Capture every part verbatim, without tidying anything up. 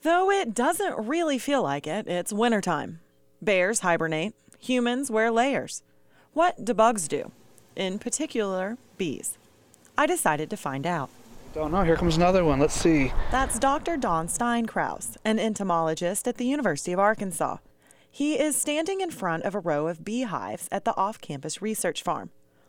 Though it doesn't really feel like it, it's wintertime. Bears hibernate, humans wear layers. What do bugs do? In particular, bees. I decided to find out. Don't know. Here comes another one. Let's see. That's Doctor Don Steinkraus, an entomologist at the University of Arkansas. He is standing in front of a row of beehives at the off-campus research farm.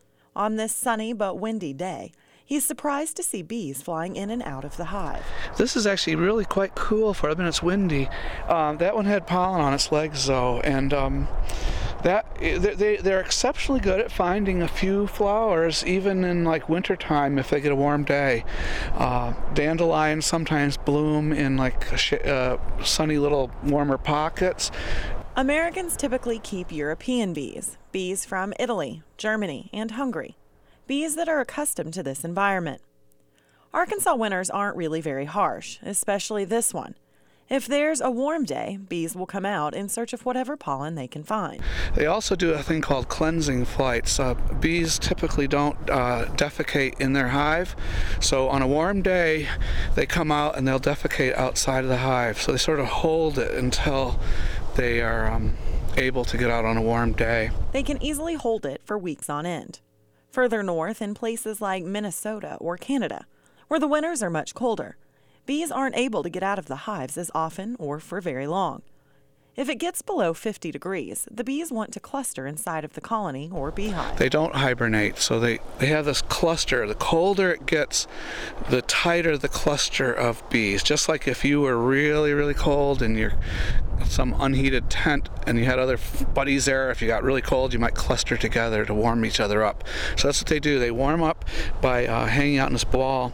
On this sunny but windy day, he's surprised to see bees flying in and out of the hive. This is actually really quite cool for, I mean, it's windy. Um, that one had pollen on its legs, though, and um, that they, they're exceptionally good at finding a few flowers, even in like wintertime if they get a warm day. Uh, dandelions sometimes bloom in like sh- uh, sunny little warmer pockets. Americans typically keep European bees, bees from Italy, Germany, and Hungary, bees that are accustomed to this environment. Arkansas winters aren't really very harsh, especially this one. If there's a warm day, bees will come out in search of whatever pollen they can find. They also do a thing called cleansing flights. Uh, bees typically don't uh, defecate in their hive, so on a warm day, they come out and they'll defecate outside of the hive. So they sort of hold it until they are um, able to get out on a warm day. They can easily hold it for weeks on end. Further north, in places like Minnesota or Canada, where the winters are much colder, bees aren't able to get out of the hives as often or for very long. If it gets below fifty degrees, the bees want to cluster inside of the colony or beehive. They don't hibernate, so they, they have this cluster. The colder it gets, the tighter the cluster of bees. Just like if you were really, really cold and you're some unheated tent and you had other buddies there, if you got really cold, you might cluster together to warm each other up. So that's what they do. They warm up by uh, hanging out in this ball,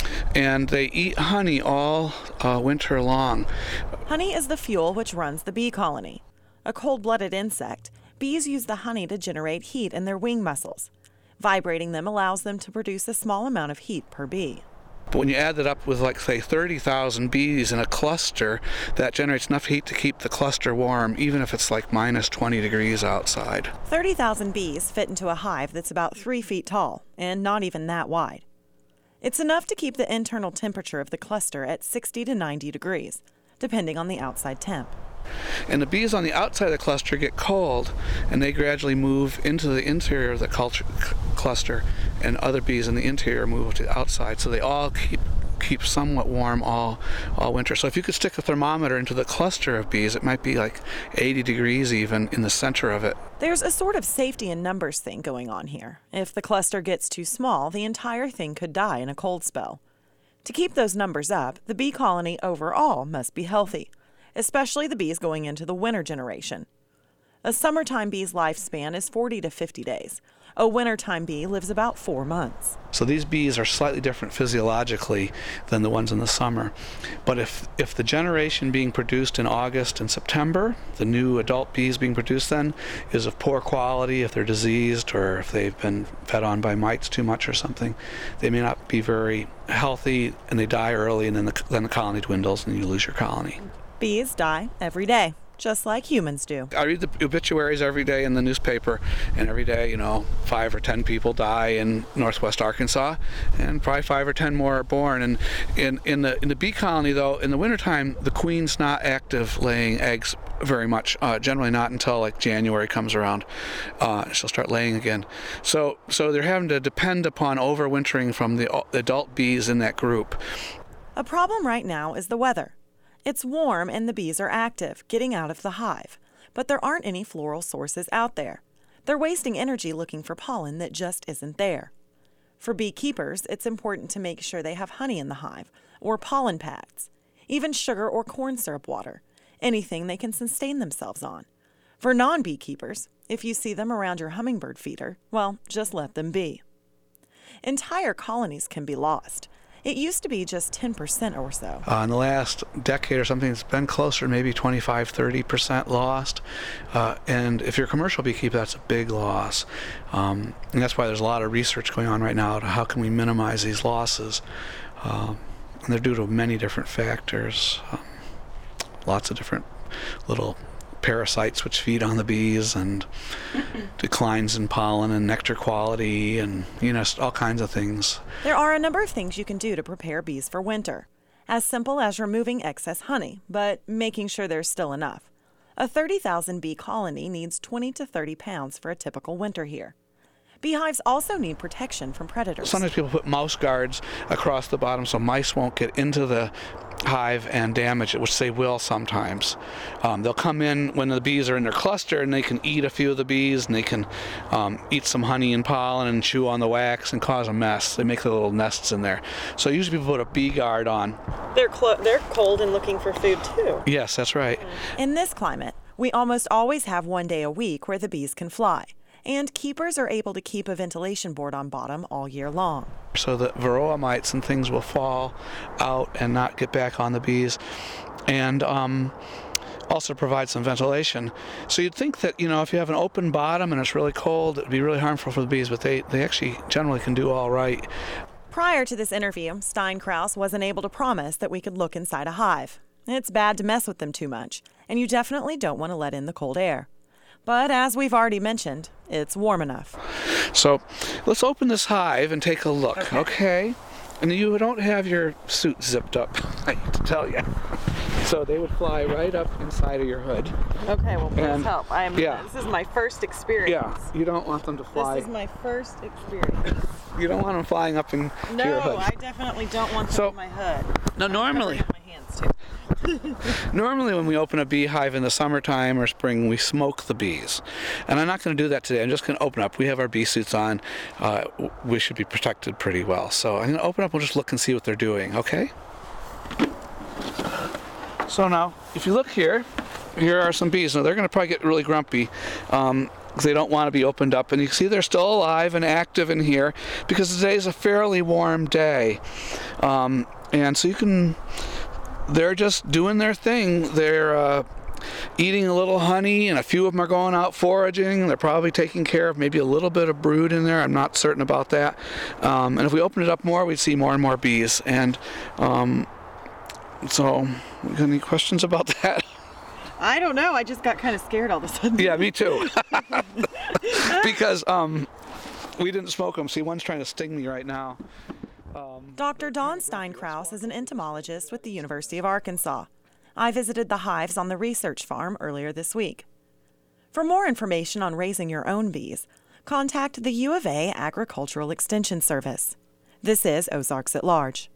and they eat honey all uh, winter long. Honey is the fuel which runs the bee colony. A cold-blooded insect, bees use the honey to generate heat in their wing muscles. Vibrating them allows them to produce a small amount of heat per bee. But when you add that up with, like, say, thirty thousand bees in a cluster, that generates enough heat to keep the cluster warm, even if it's like minus twenty degrees outside. thirty thousand bees fit into a hive that's about three feet tall and not even that wide. It's enough to keep the internal temperature of the cluster at sixty to ninety degrees, depending on the outside temp. And the bees on the outside of the cluster get cold, and they gradually move into the interior of the culture, c- cluster, and other bees in the interior move to the outside, so they all keep keep somewhat warm all all winter. So if you could stick a thermometer into the cluster of bees, it might be like eighty degrees even in the center of it. There's a sort of safety in numbers thing going on here. If the cluster gets too small, the entire thing could die in a cold spell. To keep those numbers up, the bee colony overall must be healthy, especially the bees going into the winter generation. A summertime bee's lifespan is forty to fifty days. A wintertime bee lives about four months. So these bees are slightly different physiologically than the ones in the summer. But if if the generation being produced in August and September, the new adult bees being produced then, is of poor quality, if they're diseased or if they've been fed on by mites too much or something, they may not be very healthy and they die early, and then the, then the colony dwindles and you lose your colony. Bees die every day, just like humans do. I read the obituaries every day in the newspaper, and every day, you know, five or ten people die in northwest Arkansas, and probably five or ten more are born. And in, in the in the bee colony, though, in the wintertime, the queen's not active laying eggs very much, uh, generally not until like January comes around. Uh, she'll start laying again. So, so they're having to depend upon overwintering from the adult bees in that group. A problem right now is the weather. It's warm and the bees are active, getting out of the hive, but there aren't any floral sources out there. They're wasting energy looking for pollen that just isn't there. For beekeepers, it's important to make sure they have honey in the hive, or pollen pads, even sugar or corn syrup water, anything they can sustain themselves on. For non-beekeepers, if you see them around your hummingbird feeder, well, just let them be. Entire colonies can be lost. It used to be just ten percent or so. Uh, in the last decade or something, it's been closer, maybe twenty-five, thirty percent lost. Uh, and if you're a commercial beekeeper, that's a big loss. Um, and that's why there's a lot of research going on right now to how can we minimize these losses. Um, and they're due to many different factors. Um, lots of different little parasites which feed on the bees, and declines in pollen and nectar quality, and, you know, all kinds of things. There are a number of things you can do to prepare bees for winter. As simple as removing excess honey, but making sure there's still enough. A thirty thousand bee colony needs twenty to thirty pounds for a typical winter here. Beehives also need protection from predators. Sometimes people put mouse guards across the bottom so mice won't get into the hive and damage it, which they will sometimes. Um, they'll come in when the bees are in their cluster and they can eat a few of the bees and they can um, eat some honey and pollen and chew on the wax and cause a mess. They make their little nests in there. So usually people put a bee guard on. They're, clo- they're cold and looking for food too. Yes, that's right. In this climate, we almost always have one day a week where the bees can fly. And keepers are able to keep a ventilation board on bottom all year long. So that varroa mites and things will fall out and not get back on the bees. And um, also provide some ventilation. So you'd think that, you know, if you have an open bottom and it's really cold, it'd be really harmful for the bees, but they, they actually generally can do all right. Prior to this interview, Steinkraus wasn't able to promise that we could look inside a hive. It's bad to mess with them too much, and you definitely don't want to let in the cold air. But as we've already mentioned, it's warm enough. So let's open this hive and take a look, okay? okay? And you don't have your suit zipped up, I hate to tell you. So they would fly right up inside of your hood. Okay, well, please and, help. I am. Yeah. This is my first experience. Yeah, you don't want them to fly. This is my first experience. You don't want them flying up in no, your hood. No, I definitely don't want them so, in my hood. No, normally. I'm my hands too. Normally when we open a beehive in the summertime or spring, we smoke the bees. And I'm not going to do that today. I'm just going to open up. We have our bee suits on. Uh, we should be protected pretty well. So I'm going to open up. We'll just look and see what they're doing, okay? So now, if you look here, here are some bees. Now they're going to probably get really grumpy. Um, because they don't want to be opened up. And you can see they're still alive and active in here because today is a fairly warm day. Um, and so you can... They're just doing their thing. They're uh, eating a little honey, and a few of them are going out foraging. They're probably taking care of maybe a little bit of brood in there. I'm not certain about that. Um, and if we open it up more, we'd see more and more bees. And um, so, got any questions about that? I don't know. I just got kind of scared all of a sudden. Yeah, me too. Because um, we didn't smoke them. See, one's trying to sting me right now. Um, Doctor Don Steinkraus is an entomologist with the University of Arkansas. I visited the hives on the research farm earlier this week. For more information on raising your own bees, contact the U of A Agricultural Extension Service. This is Ozarks at Large.